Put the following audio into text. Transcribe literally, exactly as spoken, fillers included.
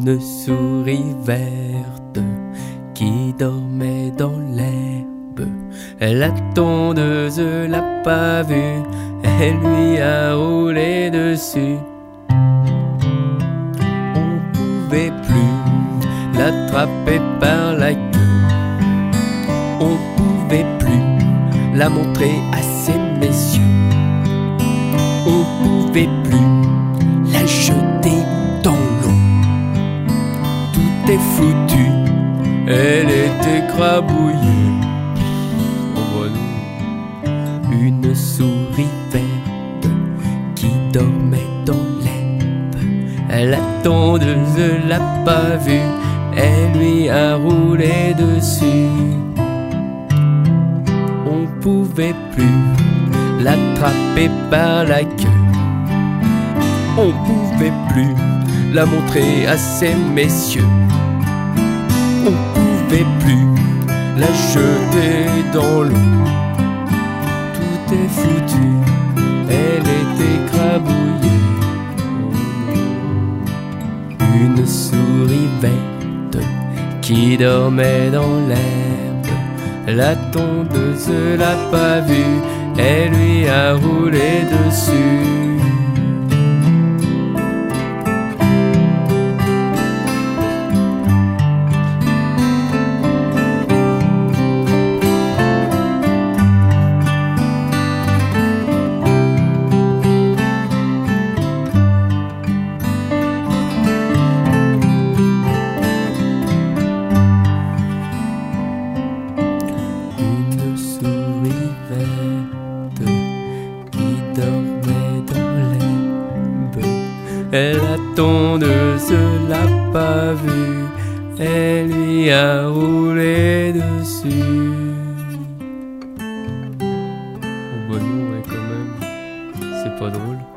Une souris verte qui dormait dans l'herbe. La tondeuse l'a pas vue, elle lui a roulé dessus. On pouvait plus l'attraper par la queue, on pouvait plus la montrer à ces messieurs, on pouvait plus la jeter dans l'eau. Tout est foutu, elle est écrabouillée. Oh bon, une souris verte qui dormait dans l'herbe. La tondeuse l'a pas vue, elle lui a roulé dessus. On pouvait plus l'attraper par la queue, on pouvait plus la montrer à ces messieurs, on pouvait plus la jeter dans l'eau. Tout est foutu, elle est écrabouillée. Une souris verte qui dormait dans l'herbe. La tondeuse l'a pas vue, elle lui a roulé dessus. La tondeuse l'a pas vue, elle lui a roulé dessus. Oh bah non, ouais, quand même, c'est pas drôle.